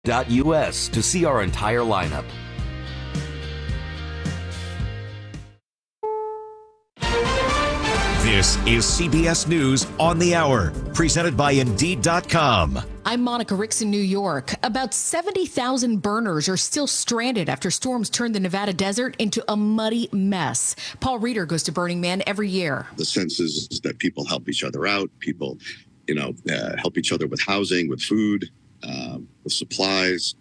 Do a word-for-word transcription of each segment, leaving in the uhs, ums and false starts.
U S to see our entire lineup. This is C B S News on the Hour, presented by Indeed dot com. I'm Monica Ricks in New York. About seventy thousand burners are still stranded after storms turned the Nevada desert into a muddy mess. Paul Reeder goes to Burning Man every year. The sense is that people help each other out. People, you know, uh, help each other with housing, with food, uh, with supplies.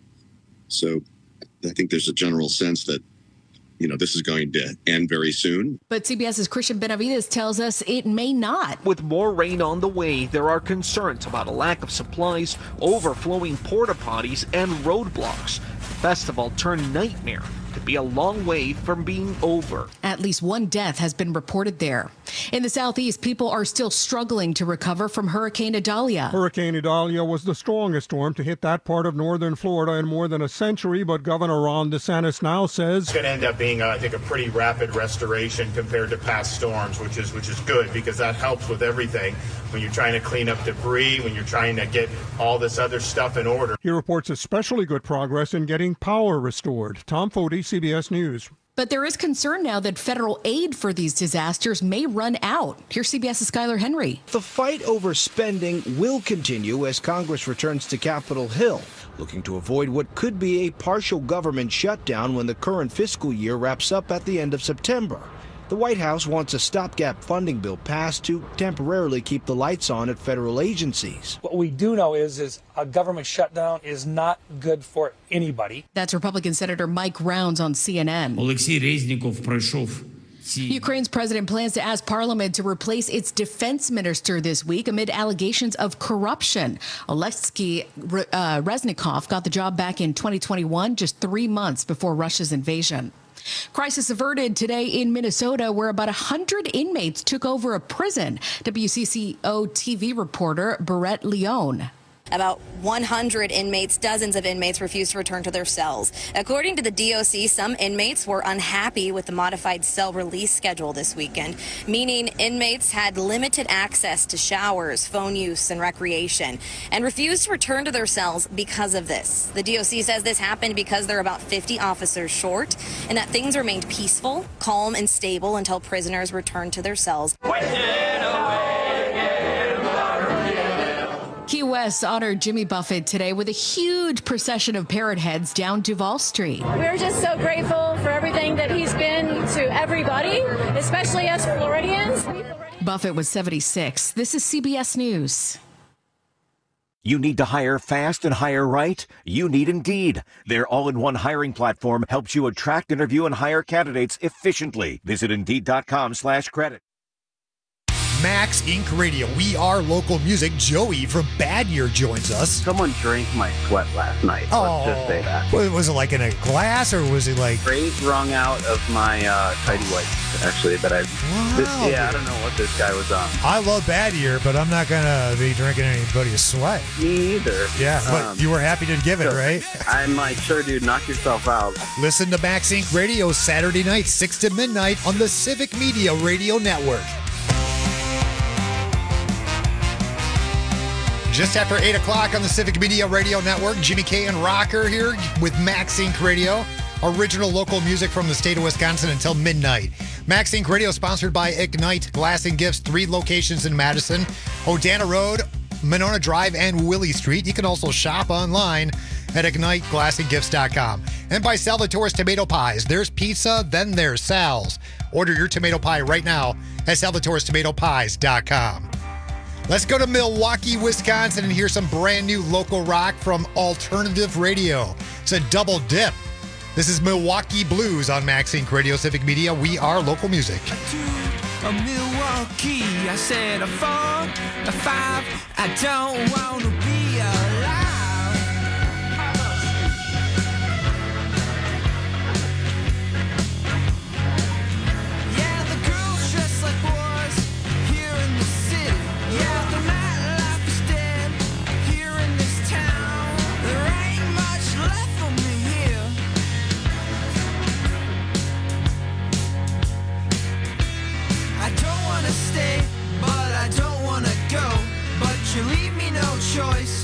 So I think there's a general sense that, you know, this is going to end very soon. But CBS's Christian Benavides tells us it may not. With more rain on the way, there are concerns about a lack of supplies, overflowing porta potties, and roadblocks. The festival turned nightmare could be a long way from being over. At least one death has been reported there. In the southeast, people are still struggling to recover from Hurricane Idalia. Hurricane Idalia was the strongest storm to hit that part of northern Florida in more than a century, but Governor Ron DeSantis now says it's going to end up being, uh, I think, a pretty rapid restoration compared to past storms, which is which is good because that helps with everything. When you're trying to clean up debris, when you're trying to get all this other stuff in order. He reports especially good progress in getting power restored. Tom Foti, C B S News. But there is concern now that federal aid for these disasters may run out. Here's CBS's Skylar Henry. The fight over spending will continue as Congress returns to Capitol Hill, looking to avoid what could be a partial government shutdown when the current fiscal year wraps up at the end of September. The White House wants a stopgap funding bill passed to temporarily keep the lights on at federal agencies. What we do know is, is a government shutdown is not good for anybody. That's Republican Senator Mike Rounds on C N N. Oleksiy Reznikov пройшов. Ukraine's president plans to ask parliament to replace its defense minister this week amid allegations of corruption. Oleksiy uh, Reznikov got the job back in twenty twenty-one, just three months before Russia's invasion. Crisis averted today in Minnesota, where about one hundred inmates took over a prison. W C C O T V reporter Barrett Leone. About one hundred inmates, dozens of inmates refused to return to their cells. According to the D O C, some inmates were unhappy with the modified cell release schedule this weekend, meaning inmates had limited access to showers, phone use, and recreation, and refused to return to their cells because of this. The D O C says this happened because there are about fifty officers short, and that things remained peaceful, calm, and stable until prisoners returned to their cells. Key West honored Jimmy Buffett today with a huge procession of parrot heads down Duval Street. We're just so grateful for everything that he's been to everybody, especially us Floridians. Buffett was seventy-six. This is C B S News. You need to hire fast and hire right? You need Indeed. Their all-in-one hiring platform helps you attract, interview, and hire candidates efficiently. Visit Indeed dot com slash credit. Max Incorporated. Radio. We are local music. Joey from Bad Year joins us. Someone drank my sweat last night. Oh, let's just say that. Was it like in a glass or was it like... Straight wrung out of my uh, tidy whities, actually. That I, wow. This, yeah, I don't know what this guy was on. I love Bad Year, but I'm not going to be drinking anybody's sweat. Me either. Yeah, but um, you were happy to give it, so, right? I'm like, sure, dude, knock yourself out. Listen to Max Incorporated. Radio Saturday night, six to midnight on the Civic Media Radio Network. Just after eight o'clock on the Civic Media Radio Network, Jimmy K and Rocker here with Max Incorporated. Radio, original local music from the state of Wisconsin until midnight. Max Incorporated. Radio sponsored by Ignite Glass and Gifts, three locations in Madison, Odana Road, Monona Drive, and Willie Street. You can also shop online at ignite glass and gifts dot com. And by Salvatore's Tomato Pies. There's pizza, then there's Sal's. Order your tomato pie right now at salvatores tomato pies dot com. Let's go to Milwaukee, Wisconsin, and hear some brand new local rock from Alternative Radio. It's a double dip. This is Milwaukee Blues on Max Incorporated. Radio Civic Media. We are local music. A Milwaukee, I said a four, a five. I don't want to be alive. Yeah, the girls dress like boys here in the city. Yeah, the nightlife is dead here in this town. There ain't much left for me here. I don't wanna stay, but I don't wanna go. But you leave me no choice.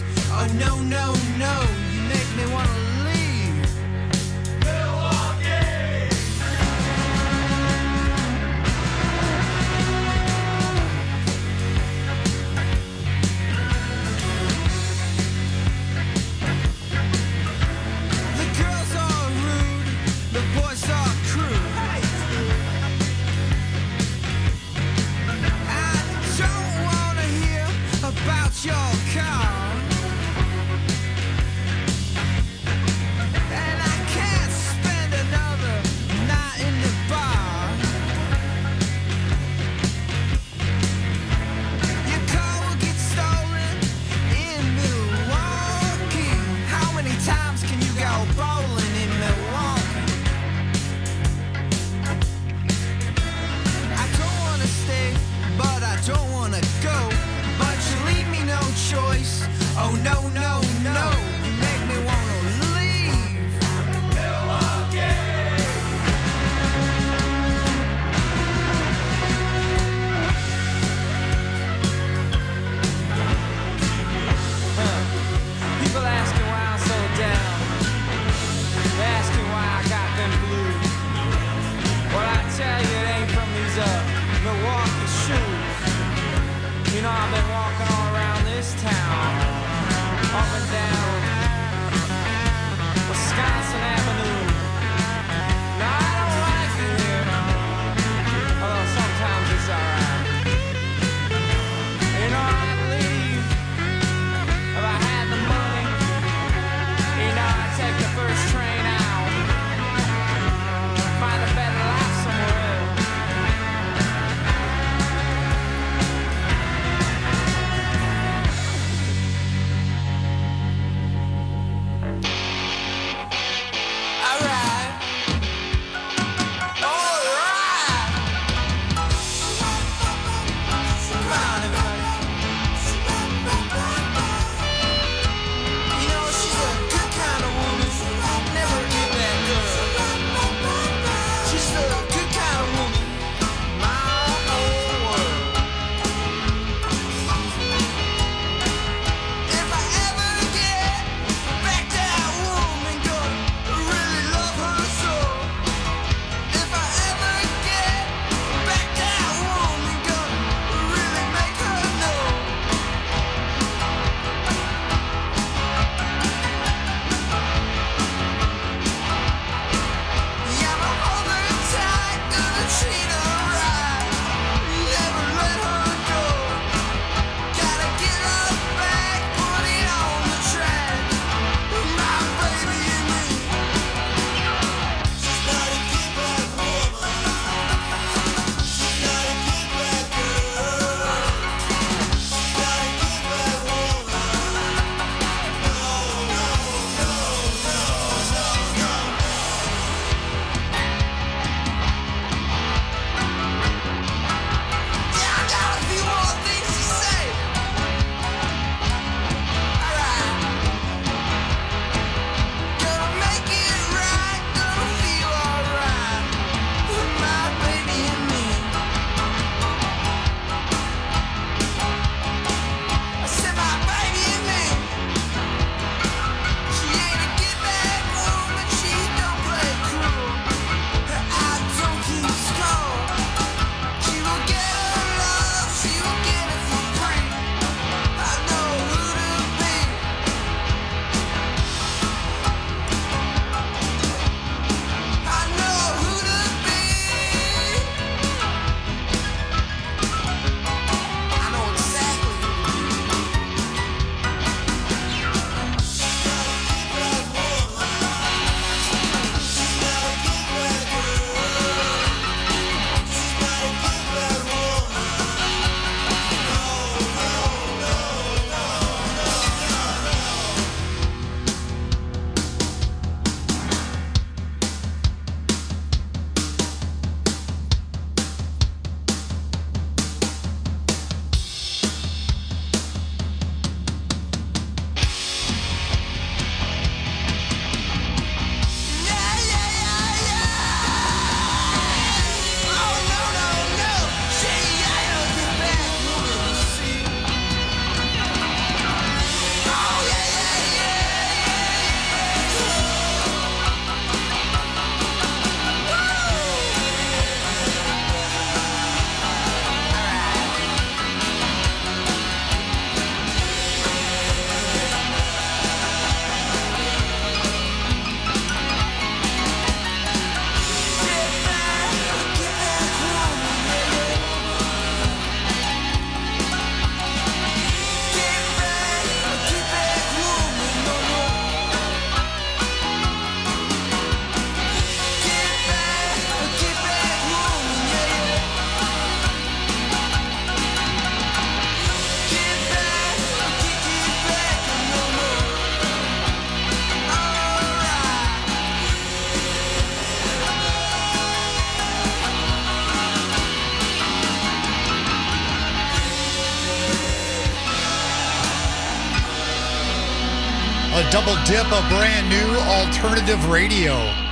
a double dip of brand new alternative radio.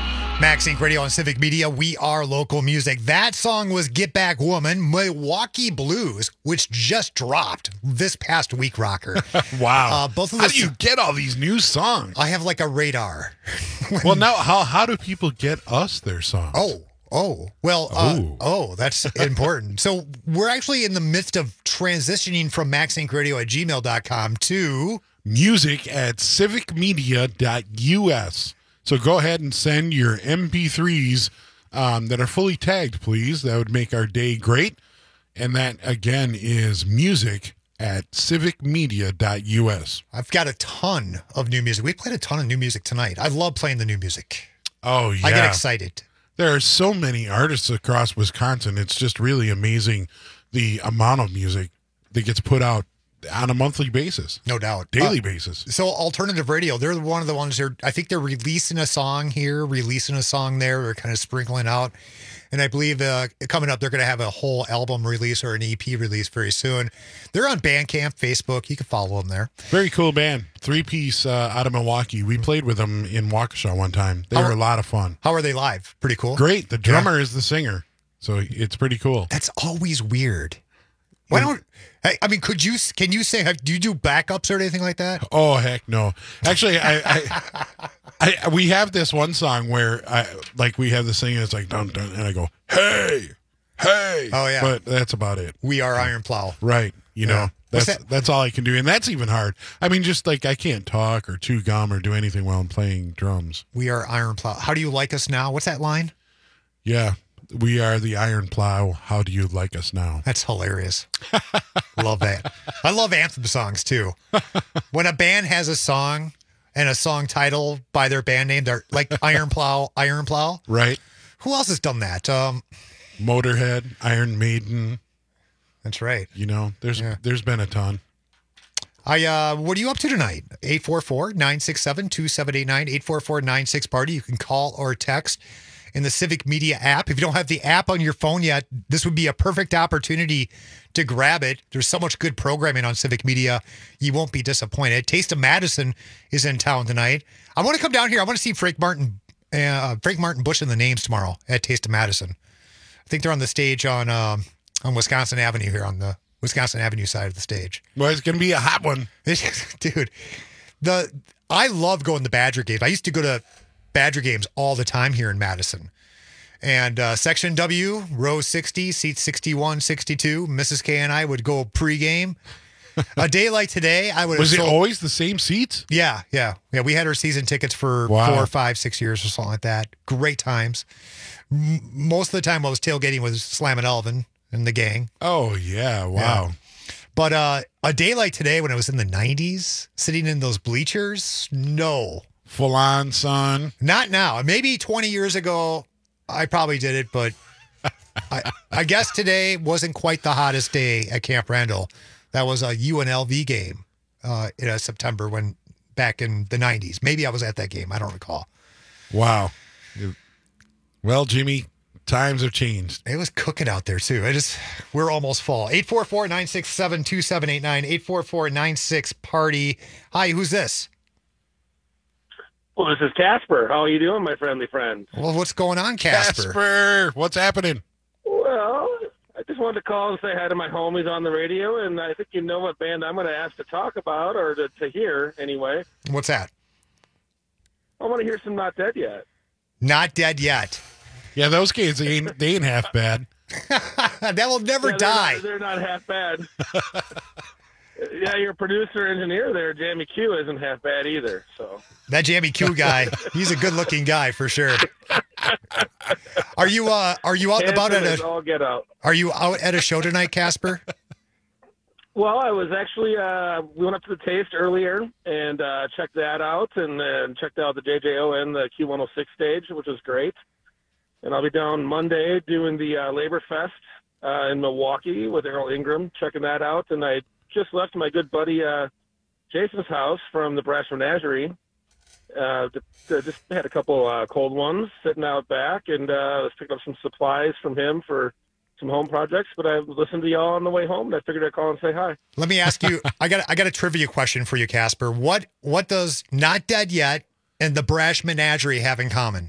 Max Inc Radio on Civic Media. We are local music. That song was Get Back Woman, Milwaukee Blues, which just dropped this past week, Rocker. Wow. Uh, both of How those, do you get all these new songs? I have like a radar. Well, now, how, how do people get us their songs? Oh, oh. Well, uh, oh, that's important. So we're actually in the midst of transitioning from max inc radio at gmail dot com to music at civic media dot U S. So go ahead and send your M P threes um, that are fully tagged, please. That would make our day great. And that, again, is music at civic media dot U S. I've got a ton of new music. We played a ton of new music tonight. I love playing the new music. Oh, yeah. I get excited. There are so many artists across Wisconsin. It's just really amazing the amount of music that gets put out on a monthly basis. No doubt. Daily Uh, basis. So Alternative Radio, they're one of the ones that I think they're releasing a song here, releasing a song there. They're kind of sprinkling out. And I believe uh, coming up, they're going to have a whole album release or an E P release very soon. They're on Bandcamp, Facebook. You can follow them there. Very cool band. Three-piece uh, out of Milwaukee. We played with them in Waukesha one time. They How were are- a lot of fun. How are they live? Pretty cool. Great. The drummer is the singer. So it's pretty cool. That's always weird. Why don't I, I mean? Could you? Can you say? Have, do you do backups or anything like that? Oh heck no! Actually, I, I, I we have this one song where I like we have this thing and it's like dun dun, and I go hey, hey. Oh yeah. But that's about it. We are Iron Plow. Right. You Yeah. know What's that's that? that's all I can do, and that's even hard. I mean, just like I can't talk or chew gum or do anything while I'm playing drums. We are Iron Plow. How do you like us now? What's that line? Yeah. We are the Iron Plow. How do you like us now? That's hilarious. Love that. I love anthem songs too. When a band has a song and a song title by their band name, they're like Iron Plow, Iron Plow. Right. Who else has done that? Um, Motorhead, Iron Maiden. That's right. You know, there's Yeah. there's been a ton. I uh, what are you up to tonight? eight four four, nine six seven, two seven eight nine, eight four four nine six party. You can call or text in the Civic Media app. If you don't have the app on your phone yet, this would be a perfect opportunity to grab it. There's so much good programming on Civic Media. You won't be disappointed. Taste of Madison is in town tonight. I want to come down here. I want to see Frank Martin, uh, Frank Martin Bush and the Names tomorrow at Taste of Madison. I think they're on the stage on um, on Wisconsin Avenue here on the Wisconsin Avenue side of the stage. Well, it's going to be a hot one. Dude, the I love going to Badger games. I used to go to Badger games all the time here in Madison. And uh, Section W, row sixty, seats sixty-one, sixty-two. Missus K and I would go pregame. A day like today, I would have Was it sold- always the same seats? Yeah, yeah. Yeah, we had our season tickets for Wow. four, five, six years or something like that. Great times. M- most of the time I was tailgating with Slam and Elvin and the gang. Oh, yeah. Wow. Yeah. But uh, a day like today when I was in the nineties, sitting in those bleachers, no. Full on, son. Not now. Maybe twenty years ago, I probably did it, but I, I guess today wasn't quite the hottest day at Camp Randall. That was a U N L V game uh, in uh, September when back in the nineties. Maybe I was at that game. I don't recall. Wow. Well, Jimmy, times have changed. It was cooking out there, too. I just, we're almost fall. eight four four, nine six seven, two seven eight nine, eight four four, nine six party. Hi, who's this? Well, this is Casper. How are you doing, my friendly friend? Well, what's going on, Casper? Casper, what's happening? Well, I just wanted to call and say hi to my homies on the radio, and I think you know what band I'm going to ask to talk about, or to, to hear, anyway. What's that? I want to hear some Not Dead Yet. Not dead yet. Yeah, those kids, they ain't, they ain't half bad. That will never Yeah, they're die. not- They're not half bad. Yeah, your producer engineer there, Jamie Q, isn't half bad either. So That Jamie Q guy, he's a good-looking guy for sure. Are you uh are you out and about at Handsome as a all get out. Are you out at a show tonight, Casper? Well, I was actually uh, we went up to the Taste earlier and uh, checked that out, and then checked out the J J O and the Q one oh six stage, which was great. And I'll be down Monday doing the uh, Labor Fest uh, in Milwaukee with Errol Ingram, checking that out. And I just left my good buddy uh, Jason's house from the Brass Menagerie. Uh, to, to just had a couple uh, cold ones sitting out back, and uh, I was picking up some supplies from him for some home projects, but I listened to y'all on the way home, and I figured I'd call and say hi. Let me ask you. I got I got a trivia question for you, Casper. What what does Not Dead Yet and the Brash Menagerie have in common?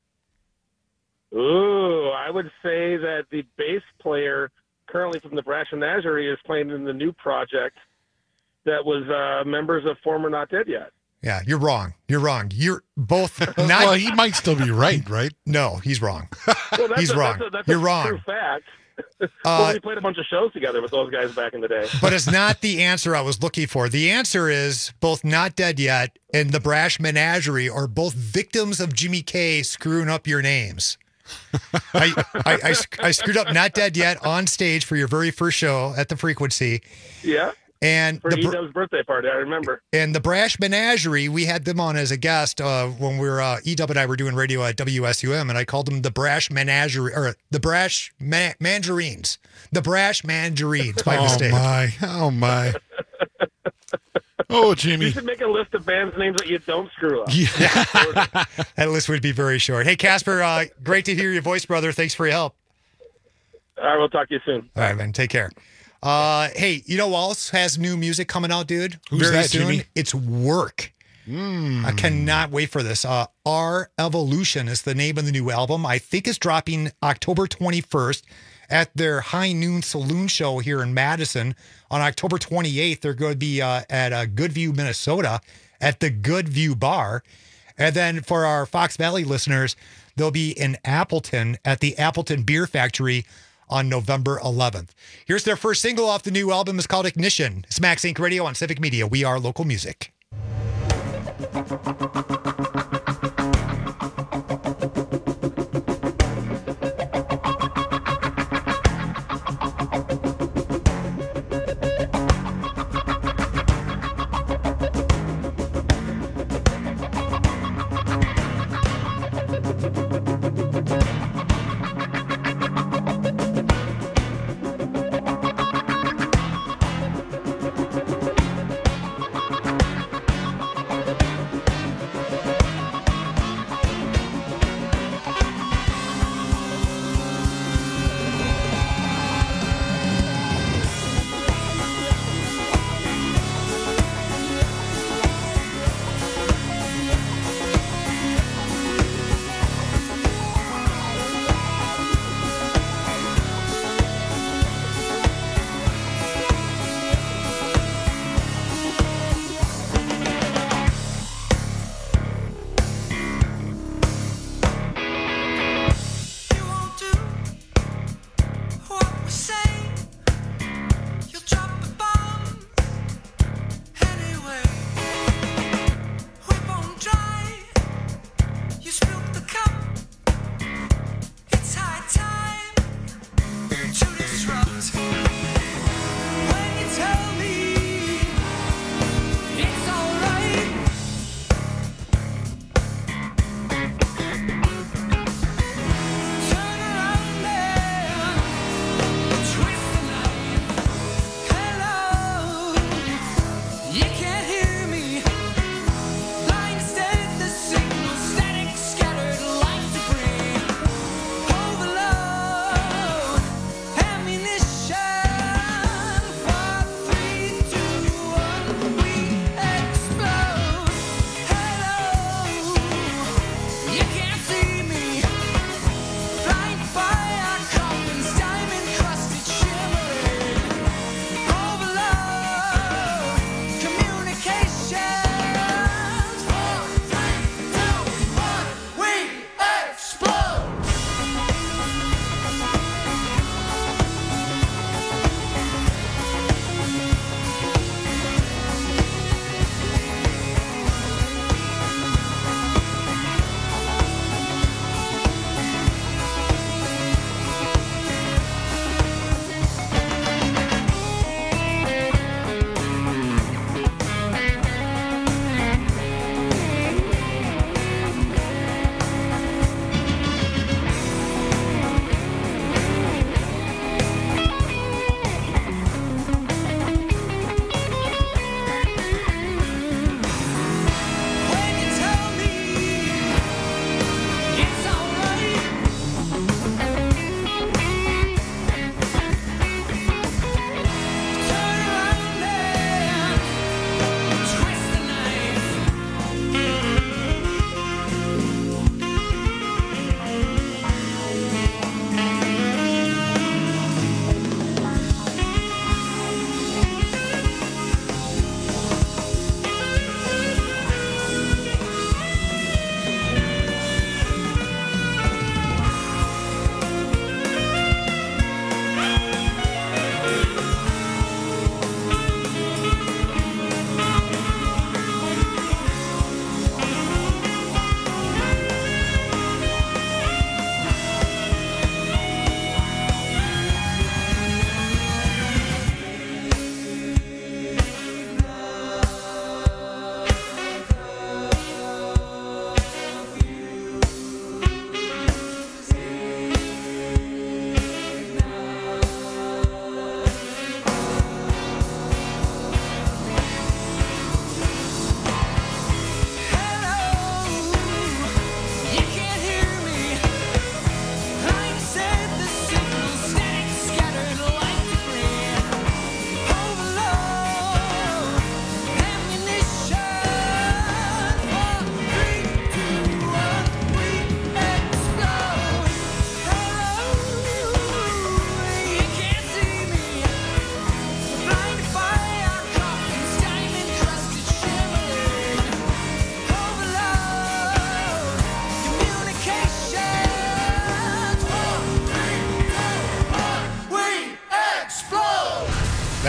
Ooh, I would say that the bass player currently from the Brash Menagerie is playing in the new project that was uh, members of former Not Dead Yet. Yeah, you're wrong. You're wrong. You're both not. Well, he might still be right, right? No, he's wrong. Well, that's He's a, wrong. That's a, that's You're a wrong. True fact. Uh, well, we played a bunch of shows together with those guys back in the day. But it's not the answer I was looking for. The answer is both Not Dead Yet and the Brash Menagerie are both victims of Jimmy K screwing up your names. I, I, I, I screwed up Not Dead Yet on stage for your very first show at the Frequency. Yeah. And For the, E-Dub's birthday party, I remember. and the Brash Menagerie, we had them on as a guest uh, when we were, uh, E-Dub and I were doing radio at W S U M, and I called them the Brash Menagerie, or the Brash Ma- Mandarines. The Brash Mandarines, by oh mistake. my. Oh, my. Oh, Jimmy. You should make a list of bands' names that you don't screw up. Yeah. That list would be very short. Hey, Casper, uh, great to hear your voice, brother. Thanks for your help. All right, we'll talk to you soon. All right, man. Take care. Uh, hey, you know who else has new music coming out, dude? Who's Very that, soon. Jimmy? It's Work. Mm. I cannot wait for this. Uh, Our Evolution is the name of the new album. I think it's dropping October twenty-first at their High Noon Saloon show here in Madison. On October twenty-eighth, they're going to be uh, at uh, Goodview, Minnesota at the Goodview Bar. And then for our Fox Valley listeners, they'll be in Appleton at the Appleton Beer Factory on November eleventh. Here's their first single off the new album. It's called Ignition. It's Max Inc Radio on Civic Media. We are local music.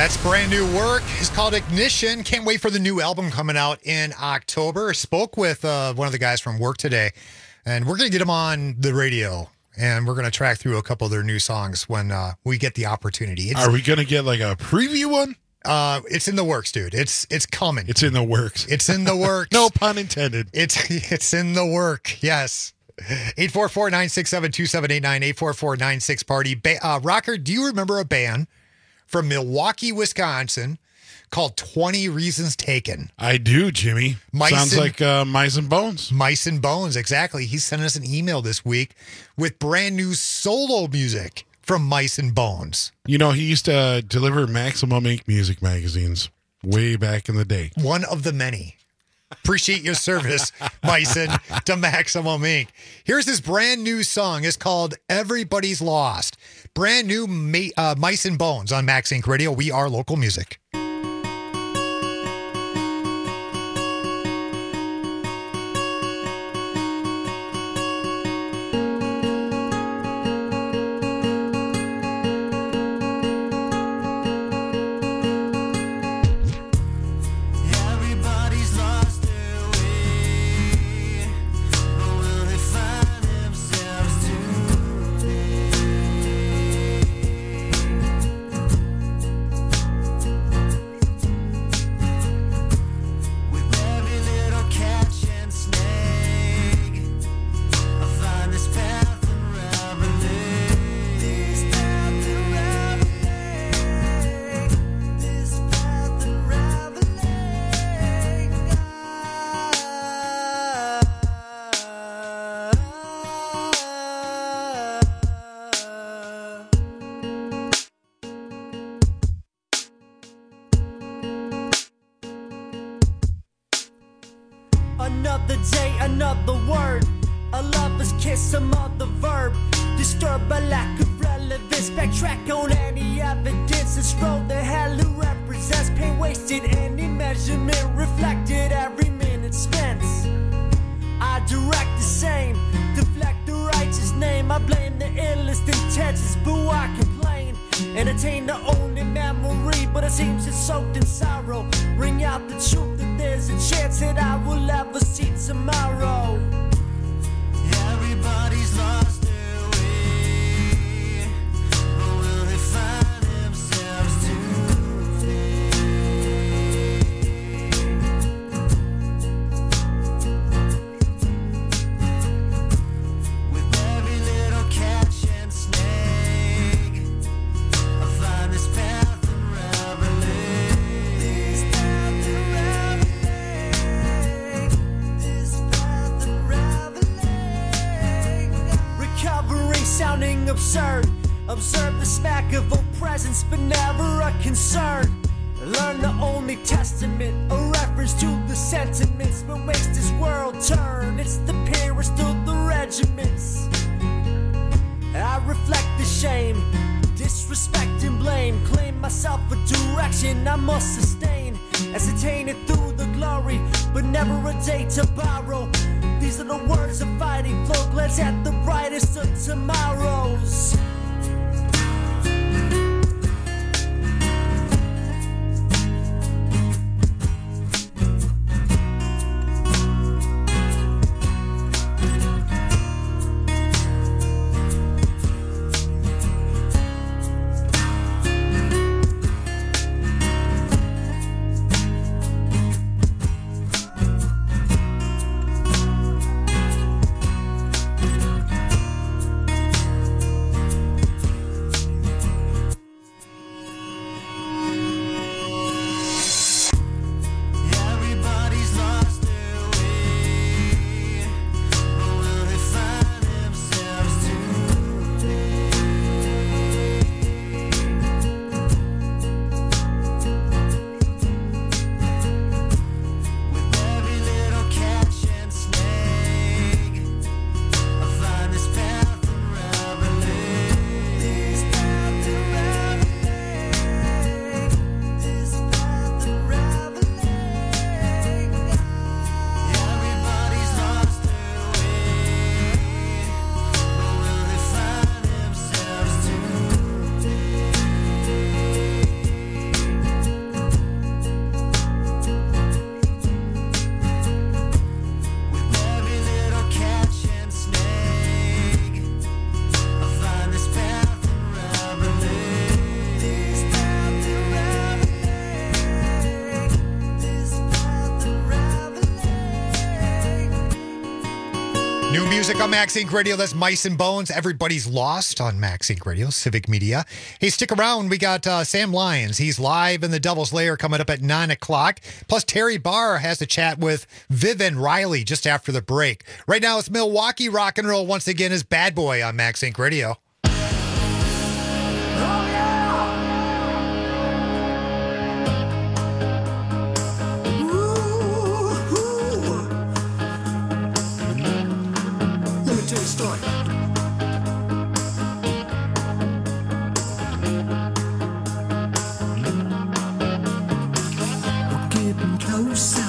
That's brand new work. It's called Ignition. Can't wait for the new album coming out in October. Spoke with uh, one of the guys from work today, and we're going to get them on the radio, and we're going to track through a couple of their new songs when uh, we get the opportunity. It's, Are we going to get like a preview one? Uh, it's in the works, dude. It's it's coming. It's in the works. It's in the works. No pun intended. It's it's in the work. Yes. eight four four, nine six seven, two seven eight nine, eight four four, nine six party. Ba- uh, Rocker, do you remember a band from Milwaukee, Wisconsin called twenty Reasons Taken? I do, Jimmy. Mice Sounds and- like uh, Mice and Bones. Mice and Bones, exactly. He sent us an email this week with brand new solo music from Mice and Bones. You know, he used to uh, deliver Maximum Ink music magazines way back in the day. One of the many. Appreciate your service, Myson, to Maximum Ink. Here's his brand new song. It's called Everybody's Lost. Brand new Ma- uh, Mice and Bones on Max Inc Radio. We are local music. Everybody's lost their way, but will they find themselves today? With every little catch and snag, I find this path unraveling. This path unraveling. This path unraveling. Another day, another word. A lover's kiss, some other verb. Disturbed by lack of relevance. Backtrack on any evidence. This road that hell represents pain wasted. Any measurement reflected every minute spent. I direct the same. Deflect the righteous name. I blame the illest intentions. Boo, I complain. Entertain the only memory, but it seems it's soaked in sorrow. Ring out the truth that there's a chance that I will ever see tomorrow. Everybody's lost their way, but will they find themselves today? With every little catch and snag, I find this path unraveling. This path unraveling. This path unraveling. Recovery sounding absurd. Observe the smack of a presence, but never a concern. Learn the only testament, a reference to the sentiments, what makes this world turn. It's the purest of the regiments. I reflect the shame, disrespect and blame. Claim myself a direction I must sustain. Ascertain it through the glory, but never a day to borrow. These are the words of fighting flow. Glance at the brightest of tomorrows. New music on Max Inc Radio. That's Mice and Bones. Everybody's Lost on Max Inc Radio, Civic Media. Hey, stick around. We got uh, Sam Lyons. He's live in the Devil's Lair coming up at nine o'clock. Plus, Terry Barr has a chat with Viv and Riley just after the break. Right now, it's Milwaukee Rock and Roll once again is Bad Boy on Max Inc Radio. Story. We're getting closer.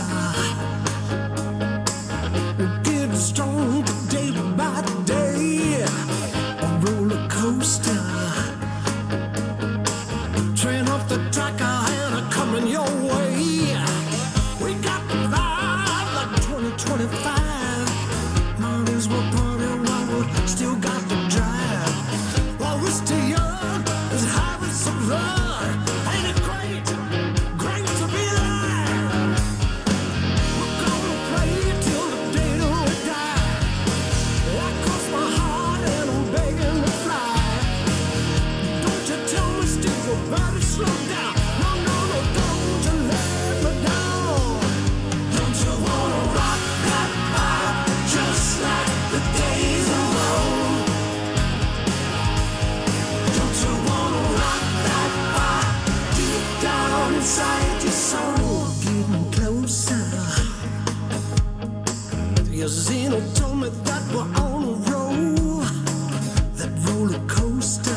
We're getting stronger day by day. A roller coaster. Train off the track and are coming your way. We got the vibe like twenty twenty-five. Might as well party. Still got the drive. While we're still young, let's have it some fun. Ain't it great? Great to be alive. We're gonna play till the day that we die. I cross my heart and I'm begging to fly. Don't you tell me, Steve, we're better slow down. No, no, no, don't you let me down. Don't you wanna rock that vibe just like the days of inside your soul, getting closer. Your Zeno told me that we're on a roll, that roller coaster.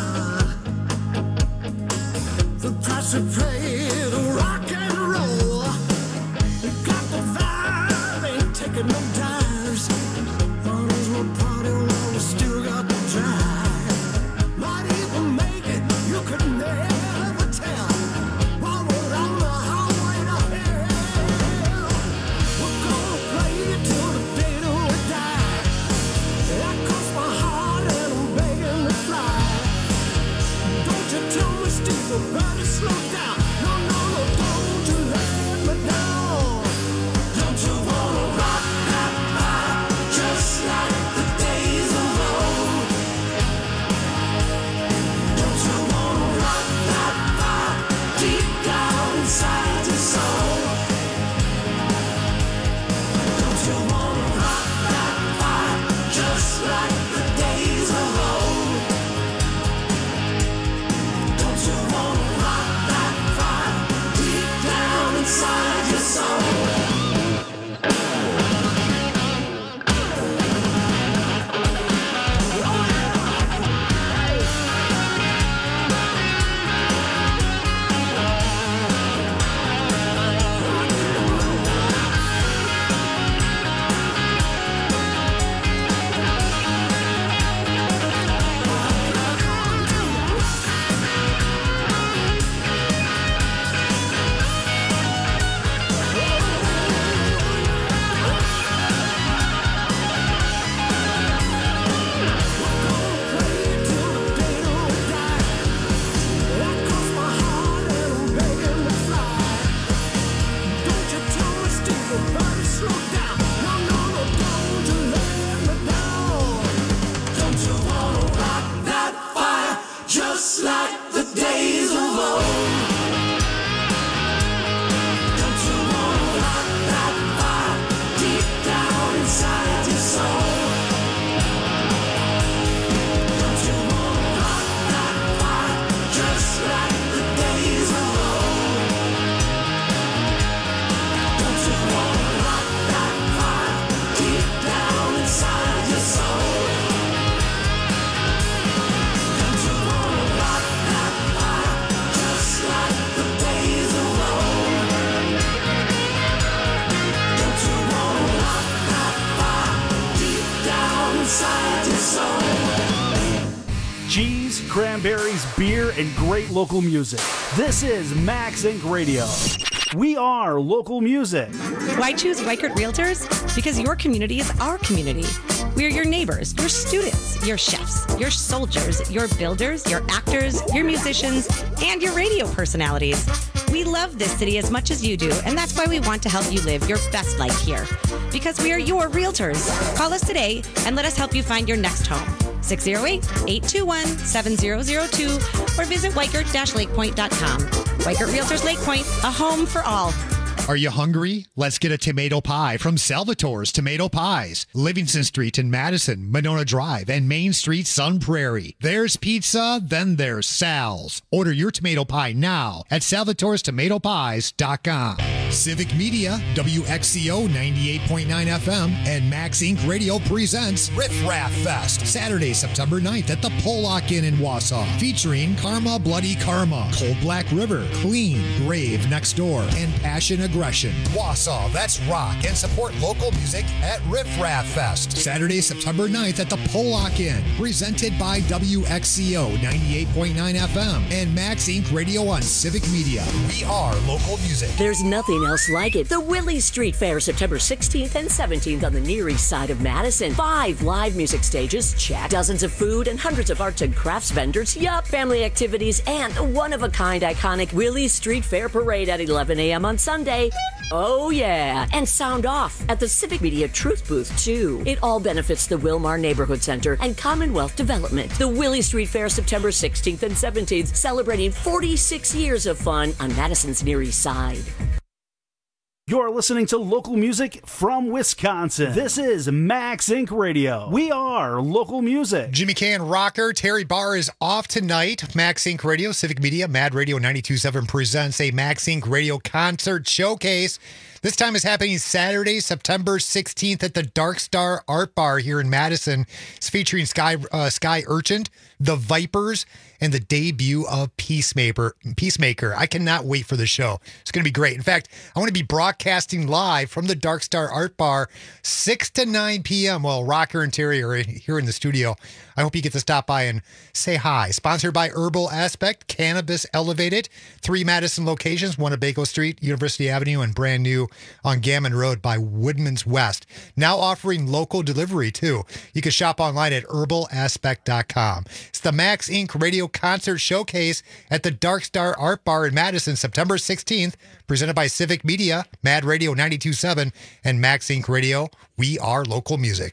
The price we pay to rock and roll. We got the vibe, ain't taking no dives. Might as well party while we still got the drive. Might even make it, you could never tell. Better slow down. No, no, no, don't you let me down. Don't you wanna rock that vibe just like the days of old? Don't you wanna rock that vibe deep down inside your soul? Don't you wanna rock that vibe just like the days of old? Don't you wanna inside your soul? Just like the days of old. Don't you wanna rock that vibe deep down inside your soul? Don't you wanna rock that vibe just like the days of old? Don't you wanna rock that vibe deep down inside your soul? Cheese, cranberries, beer, and great local music. This is Max Inc Radio. We are local music. Why choose Weichert Realtors? Because your community is our community. We're your neighbors, your students, your chefs, your soldiers, your builders, your actors, your musicians, and your radio personalities. We love this city as much as you do, and that's why we want to help you live your best life here. because we are your realtors. Call us today and let us help you find your next home. six oh eight, eight two one, seven oh oh two or visit Weichert dash Lake Point dot com. Weichert Realtors Lake Point, a home for all. Are you hungry? Let's get a tomato pie from Salvatore's Tomato Pies. Livingston Street in Madison, Monona Drive, and Main Street, Sun Prairie. There's pizza, then there's Sal's. Order your tomato pie now at salvatores tomato pies dot com. Civic Media, W X C O ninety-eight point nine F M, and Max Incorporated. Radio presents Riff Raff Fest, Saturday, September ninth at the Pollock Inn in Wausau, featuring Karma Bloody Karma, Cold Black River, Clean, Grave Next Door, and Passion Aggression. Wausau, that's rock, and support local music at Riff Raff Fest, Saturday, September ninth at the Pollock Inn, presented by W X C O ninety-eight point nine F M and Max Incorporated. Radio on Civic Media. We are local music. There's nothing else like it. The Willie Street Fair, September sixteenth and seventeenth on the Near East Side of Madison. Five live music stages, check. Dozens of food and hundreds of arts and crafts vendors, yup. Family activities and a one-of-a-kind iconic Willie Street Fair parade at eleven a.m. on Sunday. Oh yeah, and sound off at the Civic Media Truth Booth too. It all benefits the Wilmar Neighborhood Center and Commonwealth Development. The Willie Street Fair, September sixteenth and seventeenth, celebrating forty-six years of fun on Madison's Near East Side. You're listening to local music from Wisconsin. This is Max Incorporated. Radio. We are local music. Jimmy K and Rocker. Terry Barr is off tonight. Max Incorporated. Radio, Civic Media, Mad Radio ninety-two point seven presents a Max Incorporated. Radio concert showcase. This time is happening Saturday, September sixteenth at the Dark Star Art Bar here in Madison. It's featuring Sky uh, Sky Urchin, The Vipers, and the debut of Peacemaker. Peacemaker. I cannot wait for the show. It's going to be great. In fact, I want to be broadcasting live from the Dark Star Art Bar, six to nine p.m. while Rocker and Terry are here in the studio. I hope you get to stop by and say hi. Sponsored by Herbal Aspect, Cannabis Elevated, three Madison locations, one at Baco Street, University Avenue, and brand new on Gammon Road by Woodman's West. Now offering local delivery, too. You can shop online at herbal aspect dot com. It's the Max Incorporated. Radio Concert Showcase at the Dark Star Art Bar in Madison, September sixteenth, presented by Civic Media, Mad Radio ninety-two point seven, and Max Incorporated. Radio. We are local music.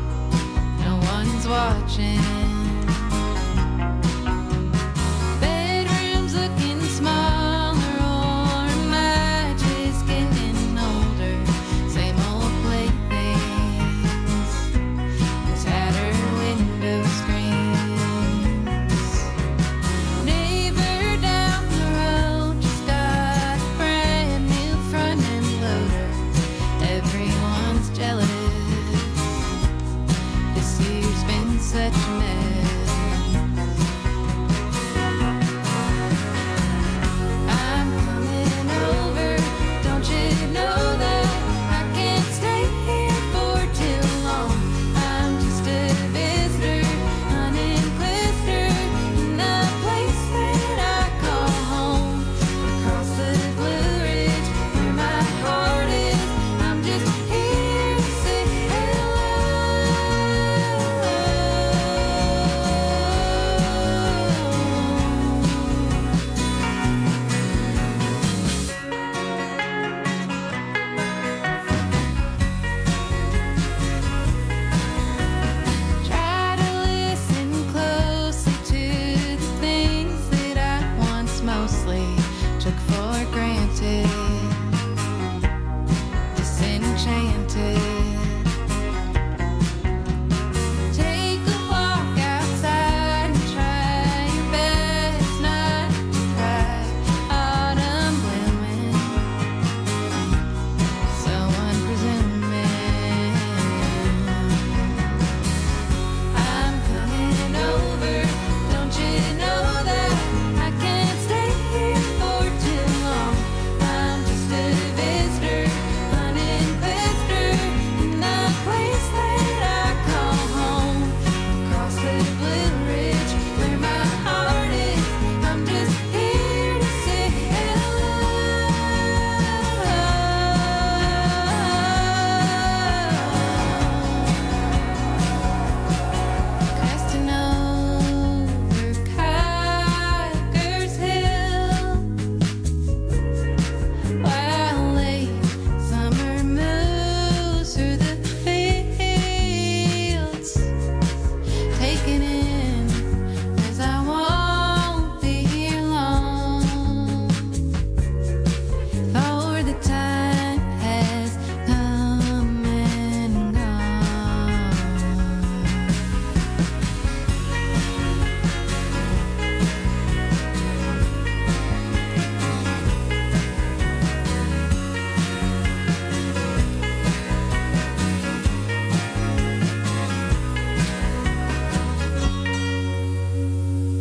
Watching. Baby,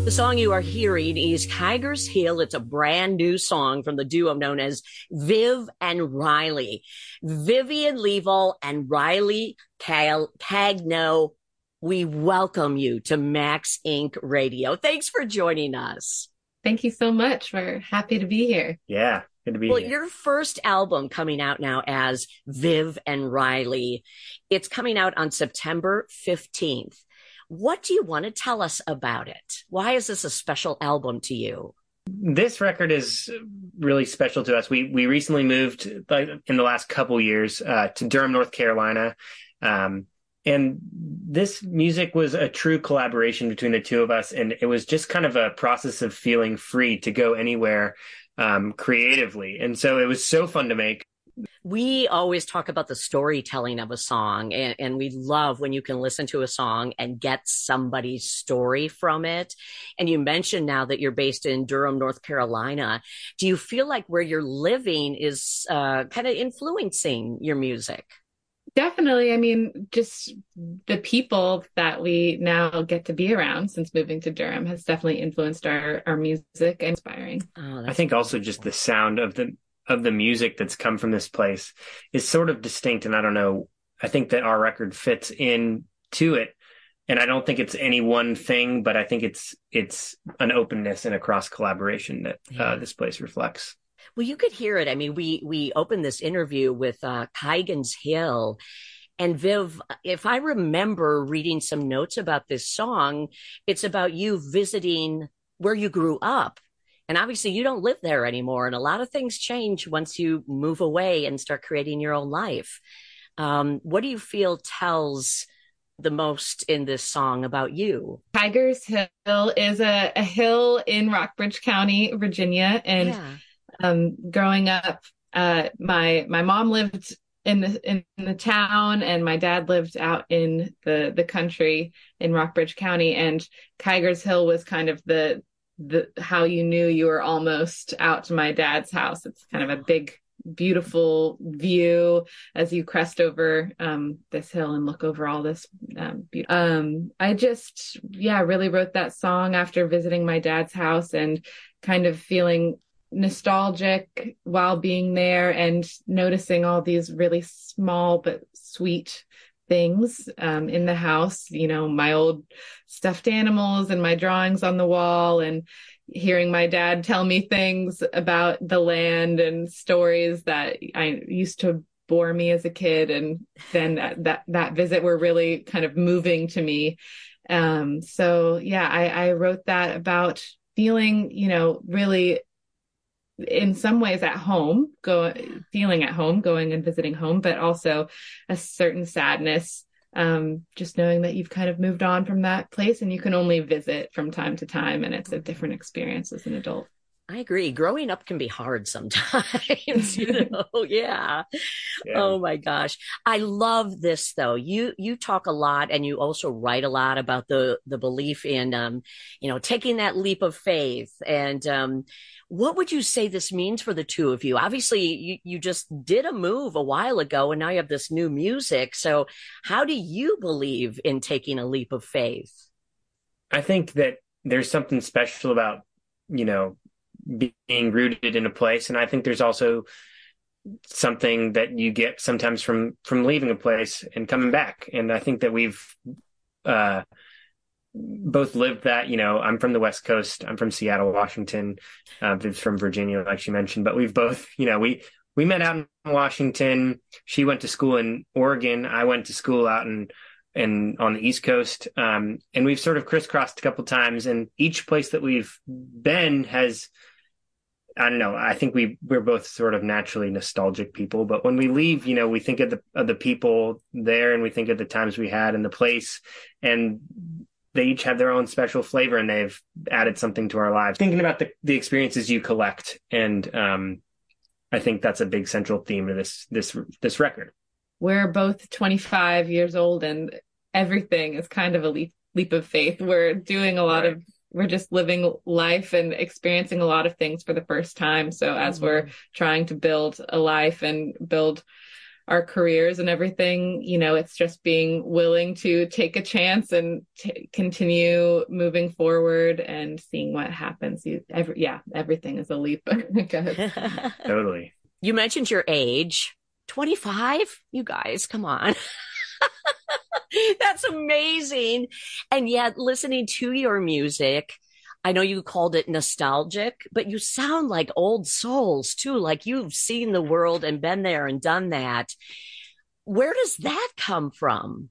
The song you are hearing is Tigers Hill. It's a brand new song from the duo known as Viv and Riley. Vivian Leval and Riley Cagno, we welcome you to Max Incorporated. Radio. Thanks for joining us. Thank you so much. We're happy to be here. Yeah, good to be well, here. Your first album coming out now as Viv and Riley. It's coming out on September fifteenth. What do you want to tell us about it? Why is this a special album to you? This record is really special to us. We we recently moved like, in the last couple years uh, to Durham, North Carolina. Um, and this music was a true collaboration between the two of us. And it was just kind of a process of feeling free to go anywhere um, creatively. And so it was so fun to make. We always talk about the storytelling of a song, and, and we love when you can listen to a song and get somebody's story from it. And you mentioned now that you're based in Durham, North Carolina. Do you feel like where you're living is uh, kind of influencing your music? Definitely. I mean, just the people that we now get to be around since moving to Durham has definitely influenced our, our music and inspiring. Oh, I think also just the sound of the of the music that's come from this place is sort of distinct. And I don't know, I think that our record fits in to it. And I don't think it's any one thing, but I think it's it's an openness and a cross collaboration that yeah. uh, this place reflects. Well, you could hear it. I mean, we we opened this interview with uh, Tigers Hill. And Viv, if I remember reading some notes about this song, it's about you visiting where you grew up. And obviously you don't live there anymore. And a lot of things change once you move away and start creating your own life. Um, what do you feel tells the most in this song about you? Tigers Hill is a, a hill in Rockbridge County, Virginia. And yeah. um, growing up, uh, my my mom lived in the in the town, and my dad lived out in the the country in Rockbridge County. And Tigers Hill was kind of the the how you knew you were almost out to my dad's house. It's kind of a big, beautiful view as you crest over um, this hill and look over all this um, beauty. Um, I just, yeah, really wrote that song after visiting my dad's house and kind of feeling nostalgic while being there and noticing all these really small but sweet things um, in the house, you know, my old stuffed animals and my drawings on the wall, and hearing my dad tell me things about the land and stories that I used to bore me as a kid. And then that, that, that visit were really kind of moving to me. Um, so yeah, I, I wrote that about feeling, you know, really in some ways at home, go feeling at home, going and visiting home, but also a certain sadness, um, just knowing that you've kind of moved on from that place and you can only visit from time to time. And it's a different experience as an adult. I agree. Growing up can be hard sometimes, you know? yeah. yeah. Oh my gosh. I love this though. You, you talk a lot and you also write a lot about the, the belief in, um, you know, taking that leap of faith. And, um, what would you say this means for the two of you? Obviously you, you just did a move a while ago and now you have this new music. So how do you believe in taking a leap of faith? I think that there's something special about, you know, being rooted in a place. And I think there's also something that you get sometimes from, from leaving a place and coming back. And I think that we've, uh, both lived that. You know, I'm from the West Coast. I'm from Seattle, Washington. Uh, Viv's from Virginia, like she mentioned, but we've both, you know, we, we met out in Washington. She went to school in Oregon. I went to school out in, in on the East Coast. Um, and we've sort of crisscrossed a couple times, and each place that we've been has, I don't know. I think we we're both sort of naturally nostalgic people, but when we leave, you know, we think of the of the people there, and we think of the times we had in the place, and they each have their own special flavor, and they've added something to our lives. Thinking about the the experiences you collect, and um, I think that's a big central theme of this this this record. We're both twenty-five years old, and everything is kind of a leap leap of faith. We're doing a lot right. of. We're just living life and experiencing a lot of things for the first time. So as mm-hmm. we're trying to build a life and build our careers and everything. You know, it's just being willing to take a chance and t- continue moving forward and seeing what happens. You, every, yeah, everything is a leap. I guess. Totally. You mentioned your age, twenty-five. You guys, come on. That's amazing. And yet, listening to your music, I know you called it nostalgic, but you sound like old souls too, like you've seen the world and been there and done that. Where does that come from?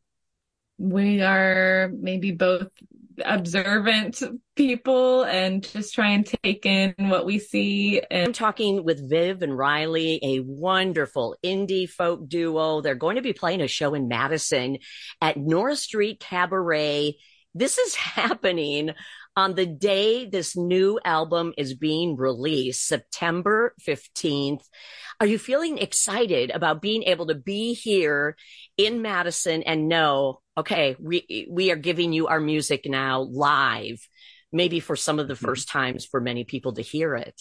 We are maybe both observant people and just try and take in what we see. And I'm talking with Viv and Riley, a wonderful indie folk duo. They're going to be playing a show in Madison at North Street Cabaret. This is happening on the day this new album is being released, September fifteenth. Are you feeling excited about being able to be here in Madison and know, okay, we we are giving you our music now live, maybe for some of the first times for many people to hear it?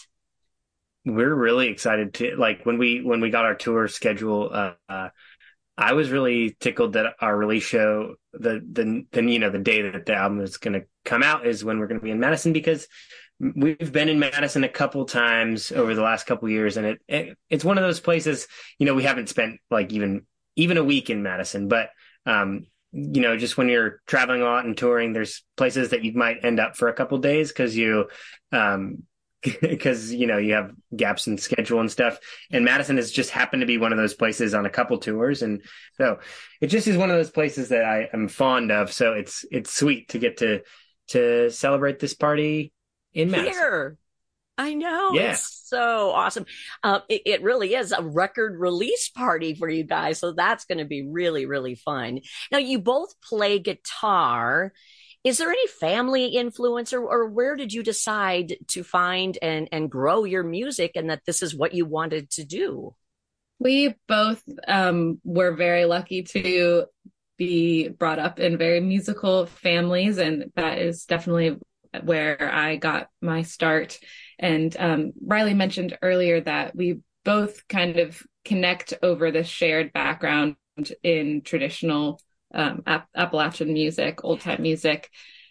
We're really excited to, like, when we when we got our tour schedule, uh, uh I was really tickled that our release show, the the then you know the day that the album is going to come out is when we're going to be in Madison, because we've been in Madison a couple times over the last couple years, and it, it it's one of those places, you know, we haven't spent like even even a week in Madison, but um you know, just when you're traveling a lot and touring, there's places that you might end up for a couple days because you um because, you know, you have gaps in schedule and stuff. And Madison has just happened to be one of those places on a couple tours. And so it just is one of those places that I am fond of. So it's, it's sweet to get to, to celebrate this party in Madison. Here. I know. Yeah. It's so awesome. Uh, it, it really is a record release party for you guys. So that's going to be really, really fun. Now, you both play guitar. Is there any family influence, or, or where did you decide to find and, and grow your music, and that this is what you wanted to do? We both um, were very lucky to be brought up in very musical families, and that is definitely where I got my start. And um, Riley mentioned earlier that we both kind of connect over this shared background in traditional Um, App- Appalachian music, old time music.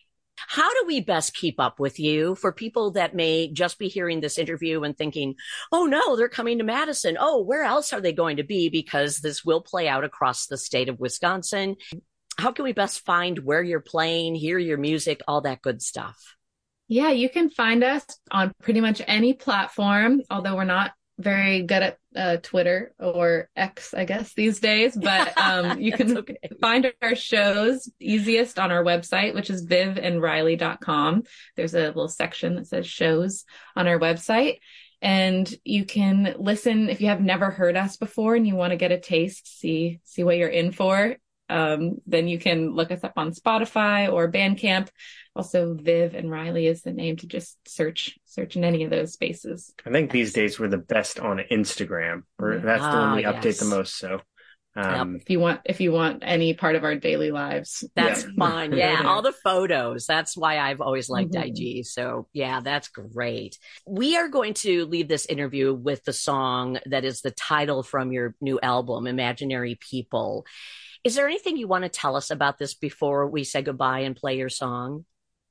How do we best keep up with you for people that may just be hearing this interview and thinking, oh no, they're coming to Madison. Oh, where else are they going to be? Because this will play out across the state of Wisconsin. How can we best find where you're playing, hear your music, all that good stuff? Yeah, you can find us on pretty much any platform, although we're not very good at uh, Twitter or X, I guess, these days, but um, you can okay. find our shows easiest on our website, which is viv and riley dot com. There's a little section that says shows on our website, and you can listen if you have never heard us before and you want to get a taste, see see what you're in for. Um, then you can look us up on Spotify or Bandcamp. Also, Viv and Riley is the name to just search search in any of those spaces. I think these days we're the best on Instagram. We're, that's the one we ah, update yes. the most. So um, yep. if you want if you want any part of our daily lives, that's yeah. fine. Yeah, all the photos. That's why I've always liked Mm-hmm. I G. So yeah, that's great. We are going to leave this interview with the song that is the title from your new album, Imaginary People. Is there anything you want to tell us about this before we say goodbye and play your song?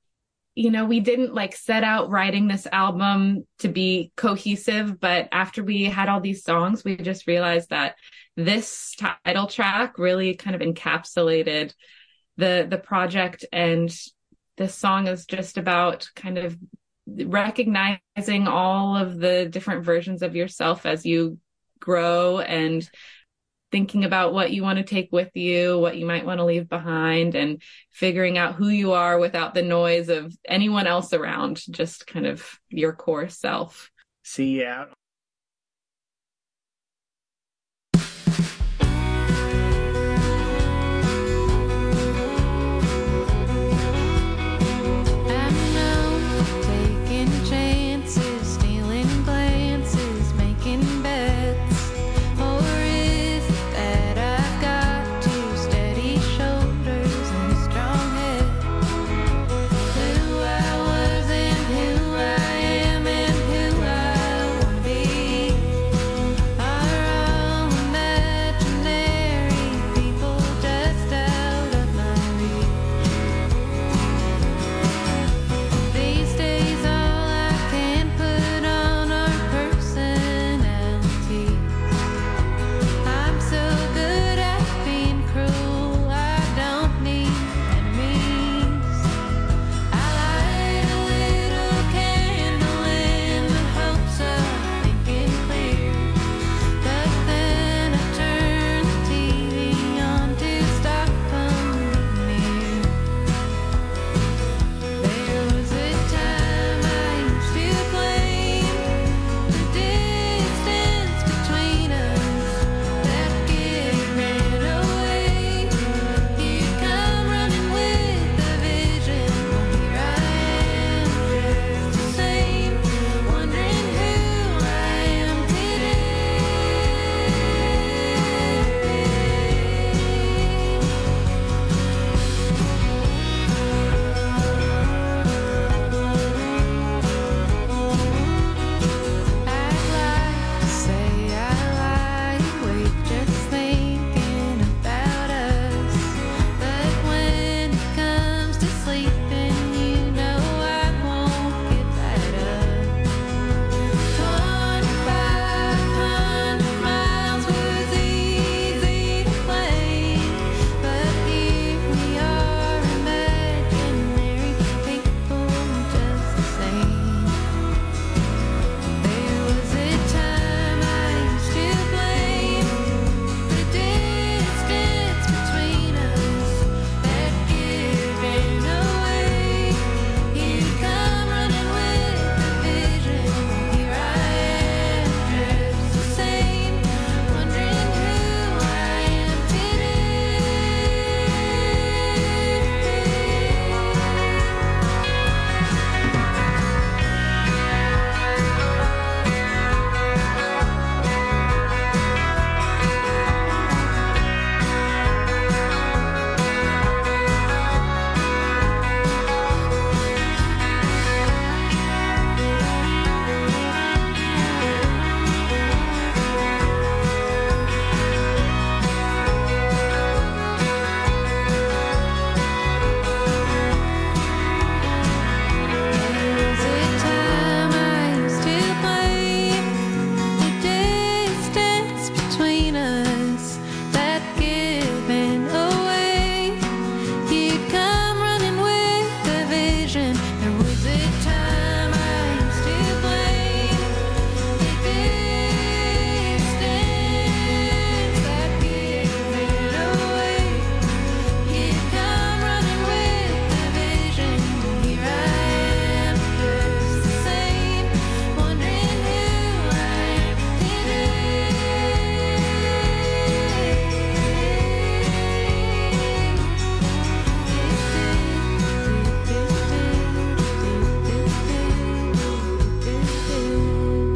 You know, we didn't like set out writing this album to be cohesive, but after we had all these songs, we just realized that this title track really kind of encapsulated the the project. And this song is just about kind of recognizing all of the different versions of yourself as you grow, and thinking about what you want to take with you, what you might want to leave behind, and figuring out who you are without the noise of anyone else around, just kind of your core self. See you out. Who I was and who I am and who I want to be.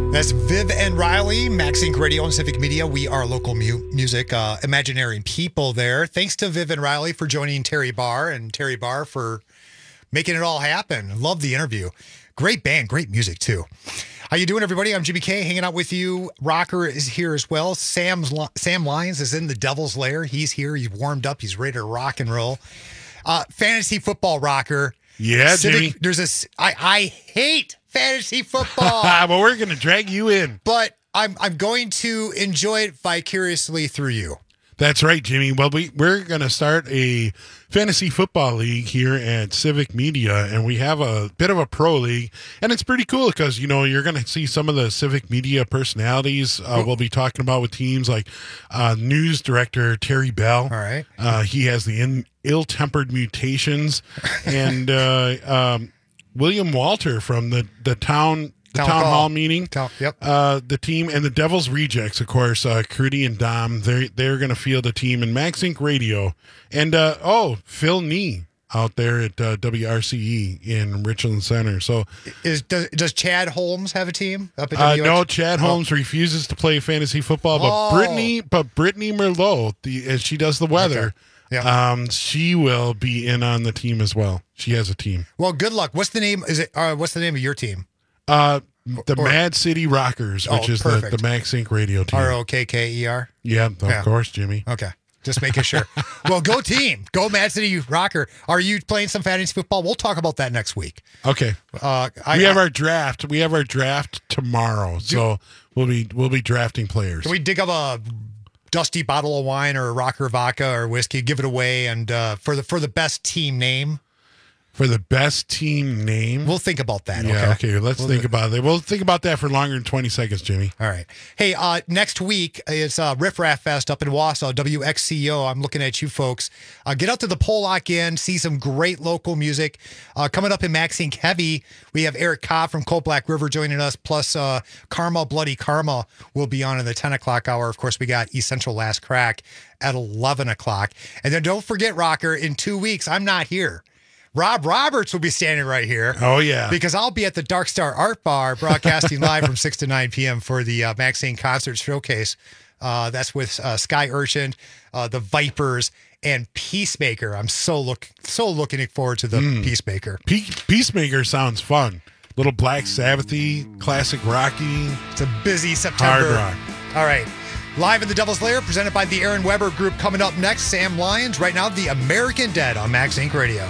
That's Viv and Riley, Max Inc Radio and Civic Media. We are local mu- music, uh, imaginary people there. Thanks to Viv and Riley for joining Terry Barr and Terry Barr for making it all happen. Love the interview. Great band, great music too. How you doing, everybody? I'm Jimmy K, hanging out with you. Rocker is here as well. Sam's Sam Lyons is in the Devil's Lair. He's here. He's warmed up. He's ready to rock and roll. Uh, fantasy football, Rocker. Yeah, Civic, Jimmy. There's a. I I hate fantasy football. But we're going to drag you in. But I'm I'm going to enjoy it vicariously through you. That's right, Jimmy. Well, we, we're going to start a fantasy football league here at Civic Media, and we have a bit of a pro league, and it's pretty cool because, you know, you're going to see some of the Civic Media personalities uh, we'll be talking about with teams like uh, news director Terry Bell. All right. Uh, he has the in, ill-tempered mutations, and uh, um, William Walter from the, the town... The town, town hall. hall meeting. Town, yep. Uh, the team and the Devil's Rejects, of course. Uh, Crudy and Dom. They're they're going to field a team in Max Inc Radio, and uh, oh, Phil Nee out there at uh, W R C E in Richland Center. So, is does, does Chad Holmes have a team up at uh, W R C E? No, Chad Holmes oh. refuses to play fantasy football, but oh. Brittany, but Brittany Merlot, the as she does the weather. Okay. Yeah. Um, she will be in on the team as well. She has a team. Well, good luck. What's the name? Is it? Uh, what's the name of your team? Uh, the or, Mad City Rockers, which oh, is the, the Max Inc Radio team. R O K K E R? Yeah, of yeah. course, Jimmy. Okay. Just making sure. Well, go team. Go Mad City Rocker. Are you playing some fantasy football? We'll talk about that next week. Okay. Uh, I, we have I, our draft. We have our draft tomorrow. So we'll be we'll be drafting players. Can we dig up a dusty bottle of wine or a Rocker vodka or whiskey, give it away, and uh, for the for the best team name? For the best team name? We'll think about that. Yeah, okay. okay. Let's we'll think about it. We'll think about that for longer than twenty seconds, Jimmy. All right. Hey, uh, next week is uh, Riff Raff Fest up in Wausau, W X C O. I'm looking at you folks. Uh, get out to the Pollock Inn, see some great local music. Uh, coming up in Max Inc Heavy, we have Eric Cobb from Cold Black River joining us, plus uh, Karma, Bloody Karma will be on in the ten o'clock hour. Of course, we got Essential Last Crack at eleven o'clock. And then don't forget, Rocker, in two weeks, I'm not here. Rob Roberts will be standing right here. Oh, yeah. Because I'll be at the Dark Star Art Bar broadcasting live from six to nine p.m. for the uh, Max Inc Concert Showcase. Uh, that's with uh, Sky Urchin, uh, the Vipers, and Peacemaker. I'm so look so looking forward to the mm. Peacemaker. Pe- Peacemaker sounds fun. Little Black Sabbath-y, classic rocky. It's a busy September. Hard rock. All right. Live in the Devil's Lair, presented by the Aaron Weber Group. Coming up next, Sam Lyons. Right now, The American Dead on Max Inc Radio.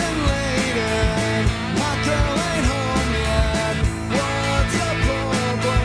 Boy.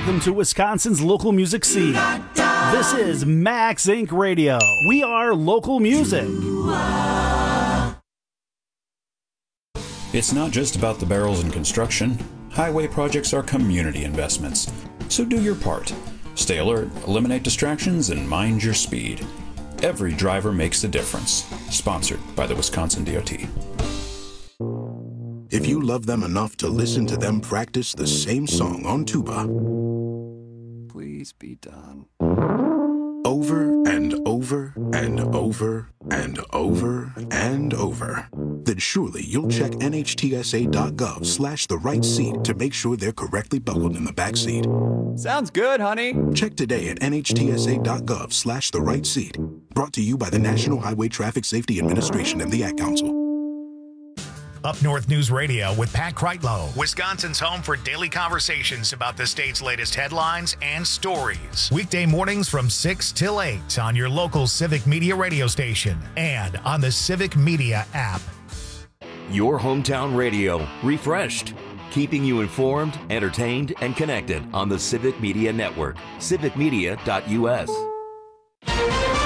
Welcome to Wisconsin's local music scene. This is Max Inc Radio. We are local music. It's not just about the barrels in construction. Highway projects are community investments. So do your part. Stay alert, eliminate distractions, and mind your speed. Every driver makes a difference. Sponsored by the Wisconsin D O T. If you love them enough to listen to them practice the same song on tuba, please be done. Over and over and over and over and over, then surely you'll check N H T S A dot gov slash the right seat to make sure they're correctly buckled in the back seat. Sounds good, honey. Check today at N H T S A dot gov slash the right seat. Brought to you by the National Highway Traffic Safety Administration and the Ad Council. Up North News Radio with Pat Kreitlow, Wisconsin's home for daily conversations about the state's latest headlines and stories. Weekday mornings from six till eight on your local Civic Media radio station and on the Civic Media app. Your hometown radio, refreshed, keeping you informed, entertained, and connected on the Civic Media Network, civic media dot U S.